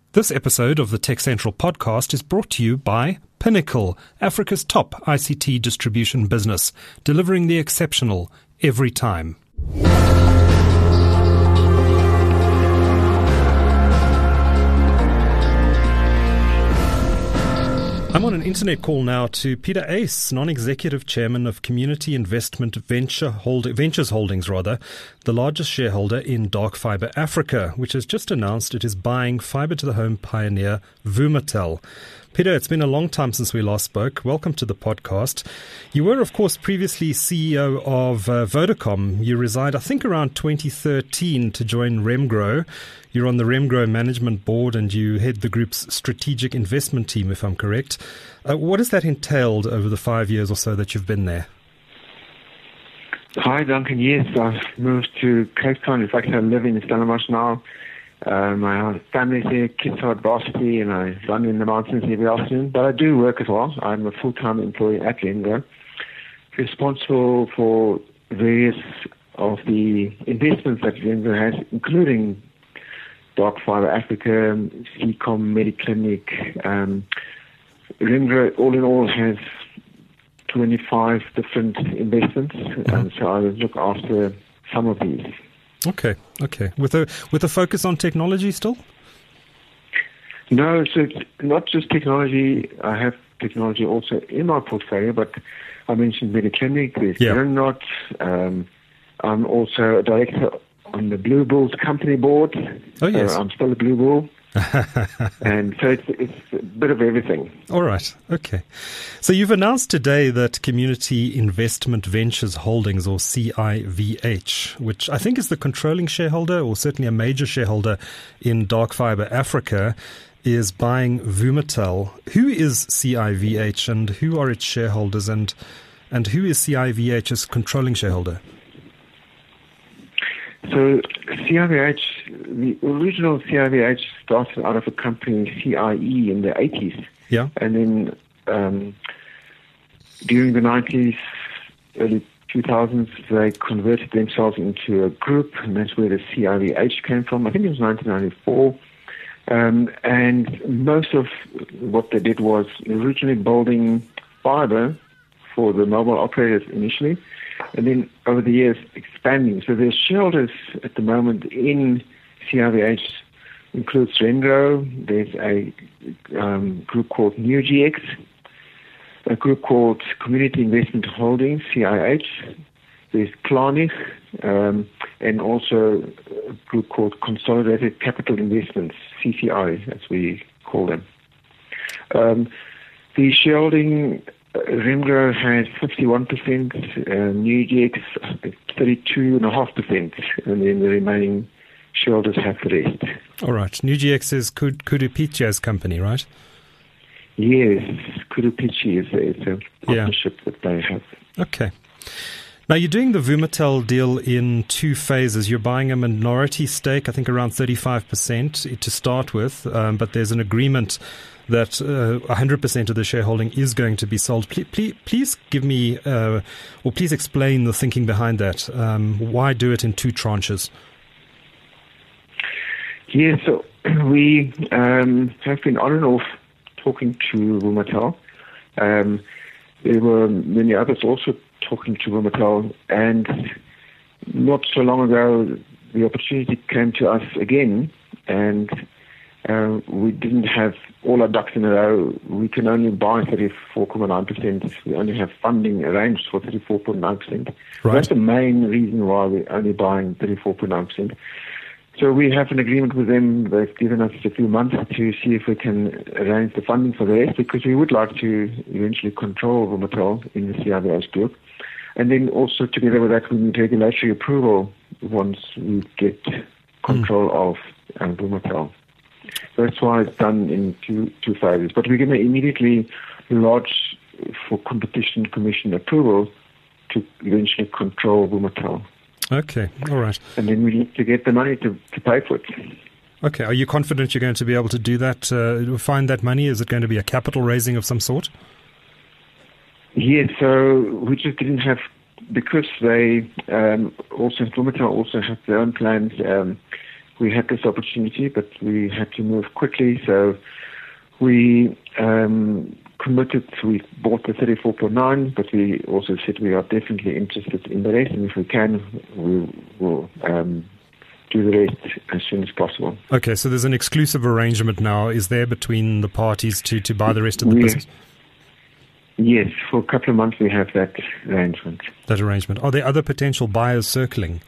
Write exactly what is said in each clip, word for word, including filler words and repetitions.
This episode of the Tech Central podcast is brought to you by Pinnacle, Africa's top I C T distribution business, delivering the exceptional every time. I'm on an internet call now to Peter Uys, non-executive chairman of Community Investment Venture Hold- Ventures Holdings, rather, the largest shareholder in Dark Fiber Africa, which has just announced it is buying fiber-to-the-home pioneer Vumatel. Peter, it's been a long time since we last spoke. Welcome to the podcast. You were, of course, previously C E O of uh, Vodacom. You reside, I think, around twenty thirteen to join Remgro. You're on the Remgro management board and you head the group's strategic investment team, if I'm correct. Uh, what has that entailed over the five years or so that you've been there? Hi, Duncan. Yes, I've moved to Cape Town. In fact, I live in Stellenbosch now. Uh, my family's here, kids are at varsity, and I run in the mountains every afternoon. But I do work as well. I'm a full-time employee at Remgro, responsible for various of the investments that Remgro has, including Dark Fiber Africa, C COM, Mediclinic. Um, Remgro, all in all, has twenty-five different investments, mm-hmm. and so I look after some of these. Okay, okay. With a with a focus on technology still? No, so it's not just technology. I have technology also in my portfolio, but I mentioned Mediclinic, there's yeah. Aeronaut. Um, I'm also a director on the Blue Bulls company board. Oh, yes. So I'm still a Blue Bull. and so it's, it's a bit of everything. All right. Okay. So you've announced today that Community Investment Ventures Holdings, or C I V H, which I think is the controlling shareholder or certainly a major shareholder in Dark Fiber Africa, is buying Vumatel. Who is C I V H and who are its shareholders, and and who is C I V H's controlling shareholder? So C I V H, the original C I V H started out of a company, C I E, in the eighties. Yeah. And then um, during the nineties, early two thousands, they converted themselves into a group, and that's where the C I V H came from. I think it was nineteen ninety-four. Um, and most of what they did was originally building fiber for the mobile operators initially, and then over the years expanding. So their shareholders at the moment in C I V H includes Remgro. There's a um, group called NewGX, a group called Community Investment Holdings, C I H. There's Klarnig, um, and also a group called Consolidated Capital Investments, C C I, as we call them. Um, the shareholding, uh, Remgro has fifty-one percent, uh, NewGX thirty-two point five percent, and then the remaining shareholders have the rest. All right. NewGX is Kudu Pichia's company, right? Yes, Kudu Pichi is a, it's a partnership yeah. that they have. Okay. Now, you're doing the Vumatel deal in two phases. You're buying a minority stake, I think around thirty-five percent to start with, um, but there's an agreement that uh, one hundred percent of the shareholding is going to be sold. Please, please, please give me, uh, or please explain the thinking behind that. Um, why do it in two tranches? Yeah, so we um, have been on and off talking to Vumatel. Um, there were many others also talking to Vumatel, and not so long ago, the opportunity came to us again, and uh, we didn't have all our ducks in a row. We can only buy thirty-four point nine percent. We only have funding arranged for thirty-four point nine percent. Right. That's the main reason why we're only buying thirty-four point nine percent. So we have an agreement with them. They've given us a few months to see if we can arrange the funding for the rest, because we would like to eventually control Vumatel in the C I V H group. And then also together with that, we need regulatory approval once we get control mm. of um, Vumatel. So that's why it's done in two two phases. But we're going to immediately lodge for Competition Commission approval to eventually control Vumatel. Okay, all right. And then we need to get the money to, to pay for it. Okay, are you confident you're going to be able to do that, uh, find that money? Is it going to be a capital raising of some sort? Yes, so we just didn't have, because they um, also, Vumatel also have their own plans. Um, we had this opportunity, but we had to move quickly. So we um, committed, we bought the thirty-four point nine, but we also said we are definitely interested in the rest, and if we can, we will um, do the rest as soon as possible. Okay, so there's an exclusive arrangement now, is there, between the parties to, to buy the rest of the we, business? Yes, for a couple of months we have that arrangement. That arrangement. Are there other potential buyers circling?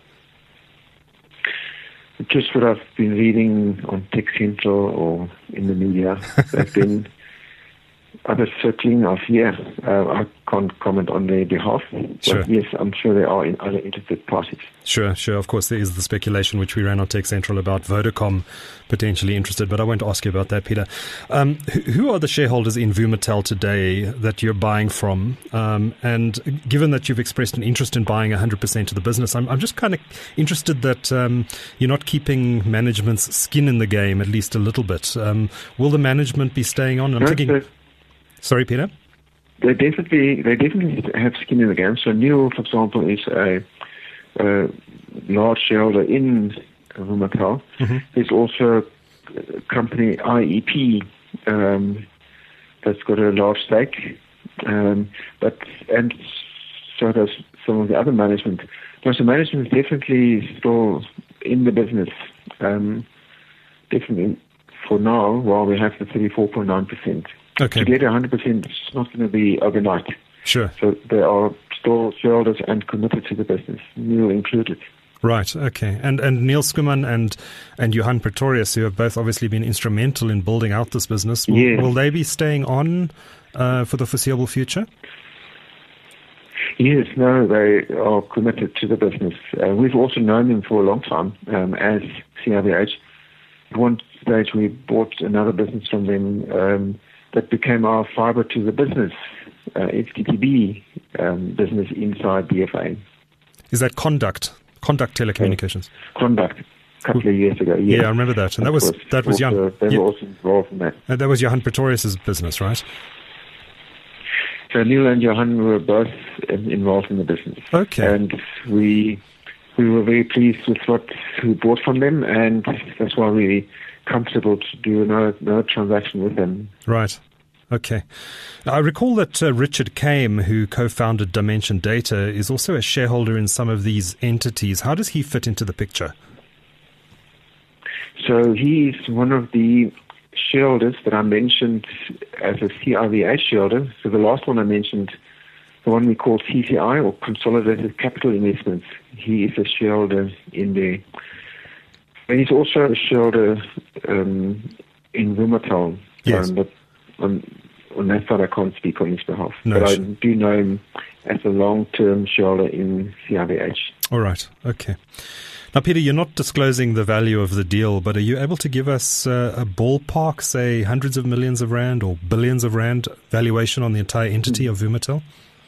Just what I've been reading on Tech Central or in the media, there's been other circling of, yeah, uh, I can't comment on their behalf. Sure. But yes, I'm sure there are in other interested parties. Sure, sure. Of course, there is the speculation which we ran on Tech Central about Vodacom potentially interested, but I won't ask you about that, Peter. Um, who are the shareholders in Vumatel today that you're buying from? Um, and given that you've expressed an interest in buying one hundred percent of the business, I'm, I'm just kind of interested that um, you're not keeping management's skin in the game, at least a little bit. Um, will the management be staying on? I'm no, thinking... the, Sorry, Peter? They definitely, they definitely have skin in the game. So Neil, for example, is a, a large shareholder in Vumatel. Mm-hmm. There's also a company, I E P, um, that's got a large stake. Um, but and so does some of the other management. No, so management is definitely still in the business. Um, definitely for now, while we have the thirty-four point nine percent. Okay. To get one hundred percent, it's not going to be overnight. Sure. So they are still shareholders and committed to the business, Neil included. Right, okay. And and Neil Skuman and, and Johan Pretorius, who have both obviously been instrumental in building out this business, will, yes. will they be staying on uh, for the foreseeable future? Yes, no, they are committed to the business. Uh, we've also known them for a long time um, as C I V H. At one stage, we bought another business from them um, that became our fiber to the business, uh, F T T B um, business inside B F A. Is that Conduct? Conduct Telecommunications? Uh, Conduct, a couple of years ago, yes. Yeah, I remember that. And that, that was, was that was also, Johan. They yeah. were also involved in that. And that was Johan Pretorius' business, right? So Neil and Johan were both involved in the business. Okay. And we we were very pleased with what we bought from them, and that's why we're comfortable to do another, another transaction with them. Right. Okay. I recall that uh, Richard Kame, who co-founded Dimension Data, is also a shareholder in some of these entities. How does he fit into the picture? So he's one of the shareholders that I mentioned as a C I V H shareholder. So the last one I mentioned, the one we call C C I, or Consolidated Capital Investments, he is a shareholder in there. And he's also a shareholder um, in Vumatel. Yes. Um, but on, on that side, I can't speak on his behalf. No, but I sure. do know him as a long-term shareholder in C I V H. All right. Okay. Now, Peter, you're not disclosing the value of the deal, but are you able to give us uh, a ballpark, say hundreds of millions of rand or billions of rand valuation on the entire entity of Vumatel?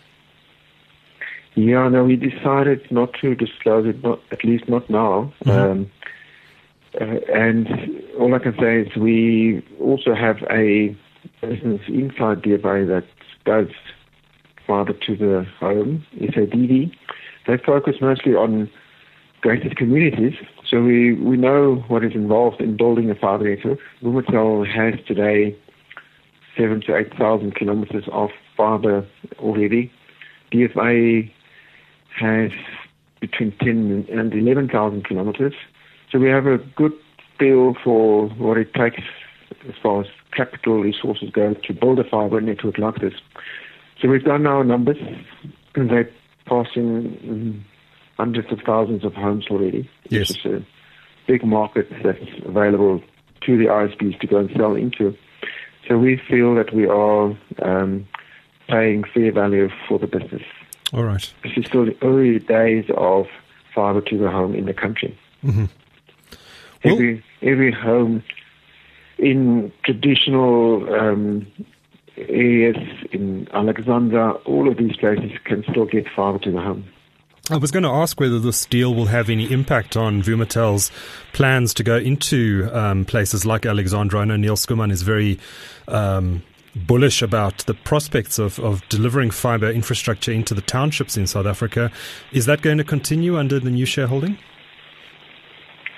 Yeah, no, we decided not to disclose it, not, at least not now. Mm-hmm. Um, uh, and all I can say is we also have a business inside D F A that does fiber to the home, S A D D. They focus mostly on gated communities, so we, we know what is involved in building a fiber network. Vumatel has today seven to eight thousand kilometers of fiber already. D F A has between ten and eleven thousand kilometers, so we have a good feel for what it takes as far as capital resources go to build a fiber network like this. So we've done our numbers, and they're passing hundreds of thousands of homes already. Yes. Which is a big market that's available to the I S Ps to go and sell into. So we feel that we are um, paying fair value for the business. All right. This is still the early days of fiber to the home in the country. Mm-hmm. Well, every every home in traditional um, areas in Alexandra, all of these places can still get fiber to the home. I was going to ask whether this deal will have any impact on Vumatel's plans to go into um, places like Alexandra. I know Neil Skuman is very um, bullish about the prospects of, of delivering fiber infrastructure into the townships in South Africa. Is that going to continue under the new shareholding?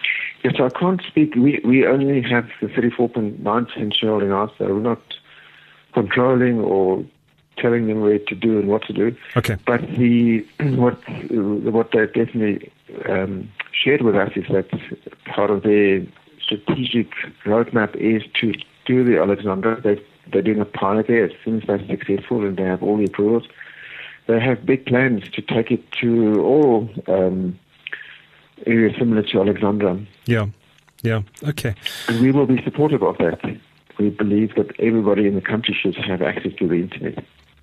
Yes, I can't speak. We we only have the thirty-four point nine percent shareholding out, so we're not controlling or telling them where to do and what to do. Okay. But the what what they definitely um, shared with us is that part of their strategic roadmap is to do the Alexandra. They they're doing a pilot there. As soon as they're successful and they have all the approvals, they have big plans to take it to all um, areas similar to Alexandra. Yeah. Yeah. Okay. And we will be supportive of that. We believe that everybody in the country should have access to the internet.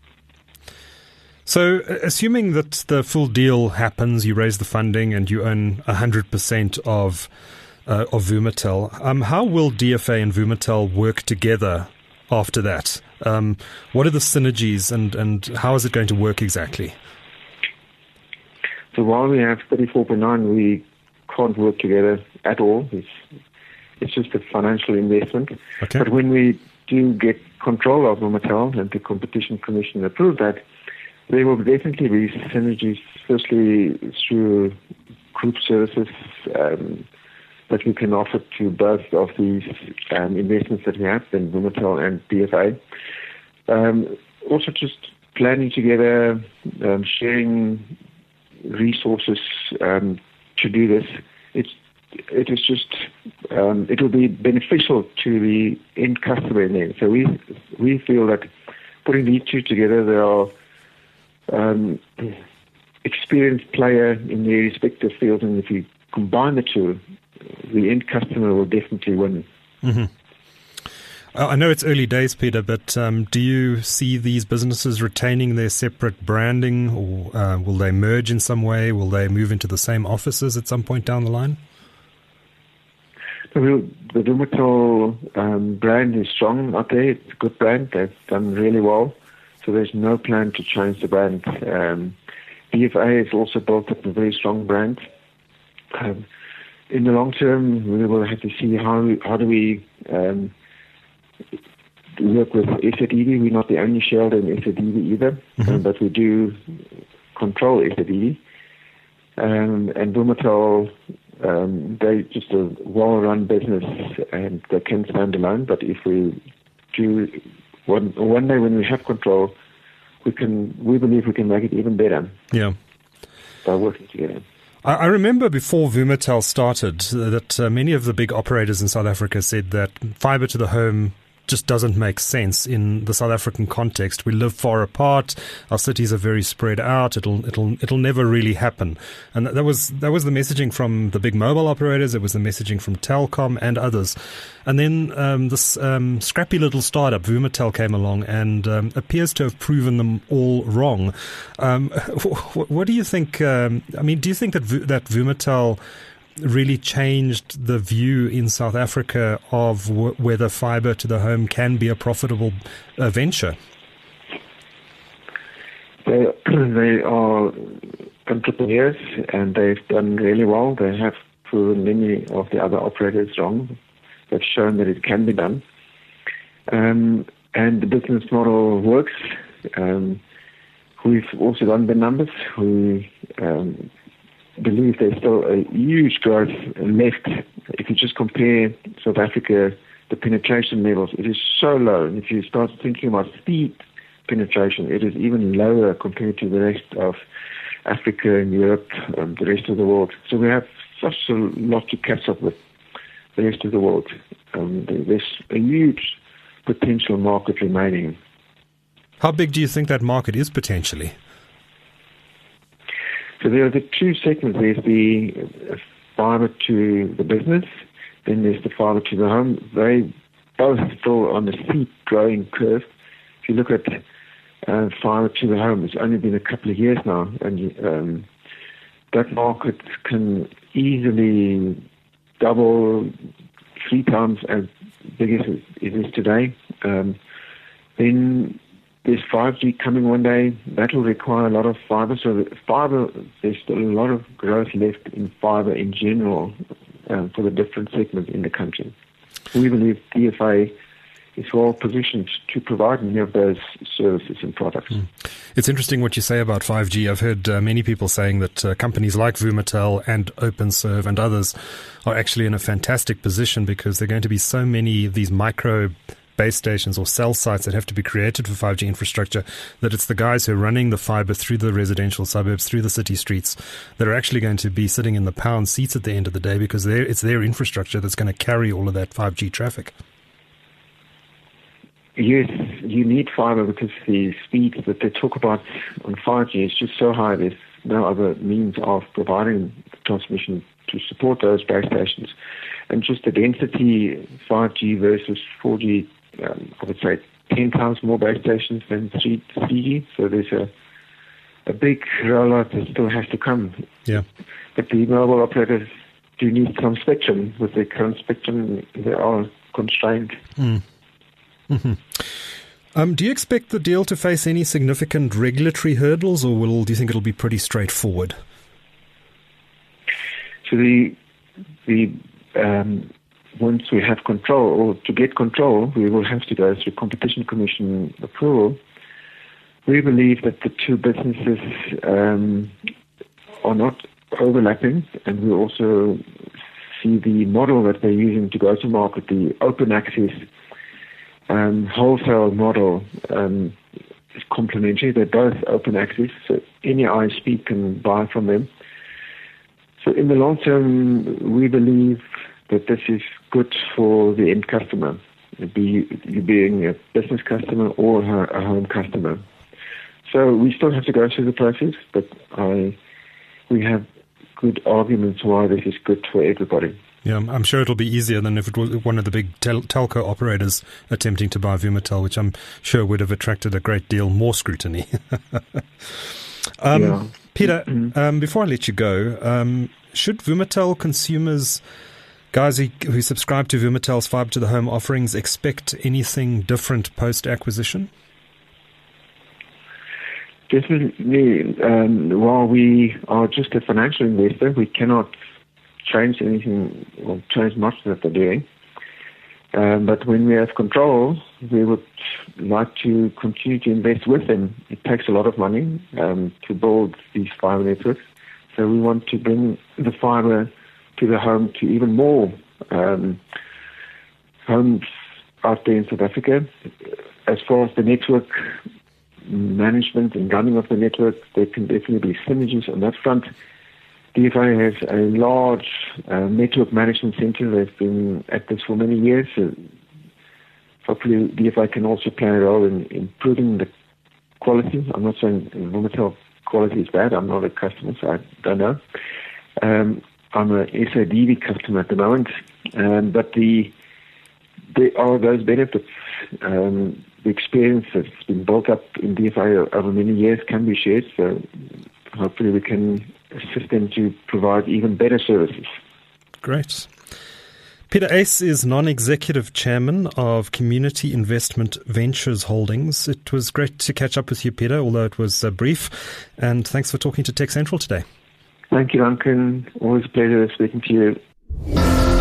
So, assuming that the full deal happens, you raise the funding and you own one hundred percent of uh, of Vumatel, um, how will D F A and Vumatel work together after that? Um, what are the synergies and, and how is it going to work exactly? So while we have thirty-four point nine, we can't work together at all. It's, it's just a financial investment. Okay. But when we do get control of Vumatel and the Competition Commission approve that, there will definitely be synergies, firstly through group services um, that we can offer to both of these um, investments that we have, in Vumatel and D F A. Um, also just planning together, um, sharing resources um, to do this. It's, it is just, um, it will be beneficial to the end customer in there. So we, we feel that putting these two together, there are Um, experienced player in their respective fields, and if you combine the two, the end customer will definitely win. Mm-hmm. I know it's early days, Peter, but um, do you see these businesses retaining their separate branding, or uh, will they merge in some way? Will they move into the same offices at some point down the line? The, the Vumatel um, brand is strong out there. It's a good brand. They've done really well. So there's no plan to change the brand. Um, D F A has also built up a very strong brand. Um, in the long term, we will have to see how how do we um, work with S Z E D. We're not the only shareholder in S Z E D either, mm-hmm. um, but we do control S Z E D. Um, and Vumatel, um, they're just a well-run business and they can stand alone. But if we do One, one day when we have control, we can. We believe we can make it even better. Yeah, by working together. I, I remember before Vumatel started that uh, many of the big operators in South Africa said that fiber to the home just doesn't make sense in the South African context. We live far apart. Our cities are very spread out. It'll it'll it'll never really happen. And that was that was the messaging from the big mobile operators. It was the messaging from Telkom and others. And then um, this um, scrappy little startup, Vumatel, came along and um, appears to have proven them all wrong. Um, what, what do you think? Um, I mean, do you think that v- that Vumatel really changed the view in South Africa of w- whether fiber to the home can be a profitable uh, venture? They, they are entrepreneurs and they've done really well. They have proven many of the other operators wrong. They've shown that it can be done. Um, and the business model works. Um, we've also done the numbers. We um, believe there's still a huge growth left. If you just compare South Africa, the penetration levels, it is so low. And if you start thinking about speed penetration, it is even lower compared to the rest of Africa and Europe and the rest of the world. So we have such a lot to catch up with the rest of the world. Um, there's a huge potential market remaining. How big do you think that market is potentially? So there are the two segments. There's the fiber to the business, then there's the fiber to the home. They both still on a steep growing curve. If you look at uh, fiber to the home, it's only been a couple of years now, and um, that market can easily double, three times as big as it is today. Um, then there's five G coming one day. That will require a lot of fiber. So fiber, there's still a lot of growth left in fiber in general um, for the different segments in the country. We believe D F A is well positioned to provide many of those services and products. Mm. It's interesting what you say about five G. I've heard uh, many people saying that uh, companies like Vumatel and OpenServe and others are actually in a fantastic position because there are going to be so many of these micro base stations or cell sites that have to be created for five G infrastructure, that it's the guys who are running the fiber through the residential suburbs, through the city streets, that are actually going to be sitting in the pound seats at the end of the day because it's their infrastructure that's going to carry all of that five G traffic. Yes, you need fiber because the speed that they talk about on five G is just so high. There's no other means of providing transmission to support those base stations. And just the density, five G versus four G, um, I would say ten times more base stations than three G. So there's a a big rollout that still has to come. Yeah. But the mobile operators do need some spectrum. With their current spectrum, they are constrained. Mm. Mm-hmm. Um, do you expect the deal to face any significant regulatory hurdles, or will do you think it'll be pretty straightforward? So the the um, once we have control, or to get control, we will have to go through Competition Commission approval. We believe that the two businesses um, are not overlapping, and we also see the model that they're using to go to market, the open access Um, wholesale model um, is complementary. They're both open access, so any I S P can buy from them. So in the long term, we believe that this is good for the end customer, be you being a business customer or a home customer. So we still have to go through the process, but I we have good arguments why this is good for everybody. Yeah, I'm sure it'll be easier than if it was one of the big tel- telco operators attempting to buy Vumatel, which I'm sure would have attracted a great deal more scrutiny. um, yeah. Peter, um, before I let you go, um, should Vumatel consumers, guys who, who subscribe to Vumatel's fibre to the home offerings, expect anything different post-acquisition? Definitely. Um, while we are just a financial investor, we cannot change anything or change much that they're doing. Um, but when we have control, we would like to continue to invest with them. It takes a lot of money um, to build these fiber networks. So we want to bring the fiber to the home to even more um, homes out there in South Africa. As far as the network management and running of the network, there can definitely be synergies on that front. D F A has a large uh, network management center. They've been at this for many years. So hopefully D F A can also play a role in improving the quality. I'm not saying Vumatel quality is bad. I'm not a customer, so I don't know. Um, I'm a S A D V customer at the moment. Um, but the there are those benefits. Um, the experience that's been built up in D F A over many years can be shared. So hopefully we can assist them to provide even better services. Great. Peter Uys is non-executive chairman of Community Investment Ventures Holdings. It was great to catch up with you, Peter, although it was uh, brief. And thanks for talking to Tech Central today. Thank you, Duncan. Always a pleasure speaking to you.